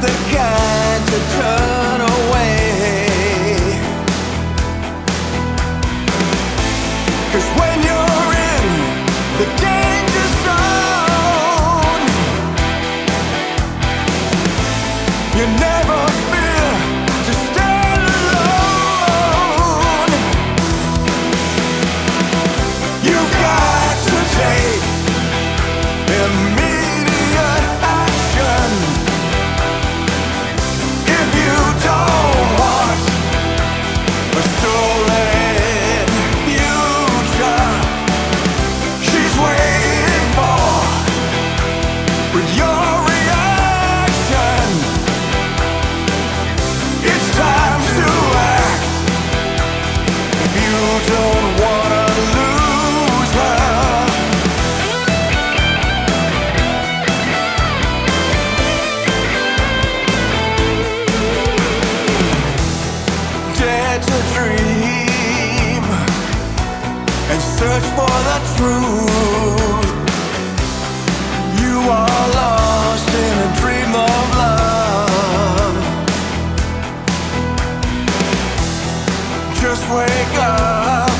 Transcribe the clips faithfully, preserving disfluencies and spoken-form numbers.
the kind to turn away. 'Cause when you're in the danger zone, you never fear to stand alone. You've got to take immediate action if you don't want a stolen future. She's waiting for with your reaction. It's time to act if you don't wanna lose her. Dare to dream and search for the truth. You are lost in a dream of love. Just wake up.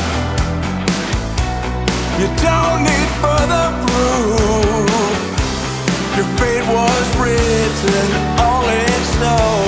You don't need further proof. Your fate was written all in snow.